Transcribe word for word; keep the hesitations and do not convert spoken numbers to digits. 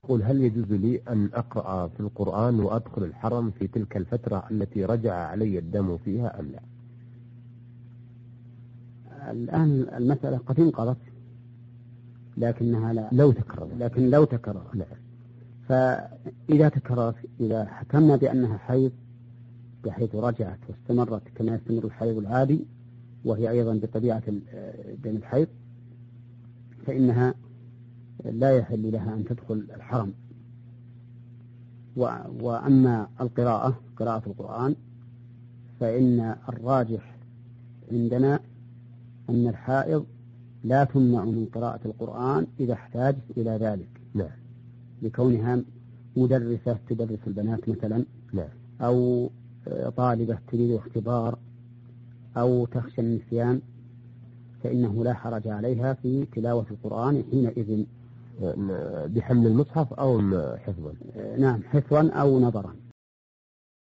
قل هل يجوز لي أن أقرأ في القرآن وأدخل الحرم في تلك الفترة التي رجع علي الدم فيها أم لا؟ الآن المسألة قد انقضت، لكنها لا لو تكرر لكن لو تكرر لا. فإذا تكرر إذا حكمنا بأنها حيض بحيث رجعت واستمرت كما يستمر الحيض العادي وهي أيضا بطبيعة دم الحيض، فإنها لا يحل لها أن تدخل الحرم. وأما القراءة قراءة القرآن فإن الراجح عندنا أن الحائض لا تمنع من قراءة القرآن إذا احتاجت إلى ذلك. نعم. لكونها مدرسة تدرس البنات مثلا. نعم. أو طالبة تريد اختبار أو تخشى النسيان، فإنه لا حرج عليها في تلاوة القرآن حينئذ بحمل المصحف أو حفظا. نعم، حفظا أو نظرا.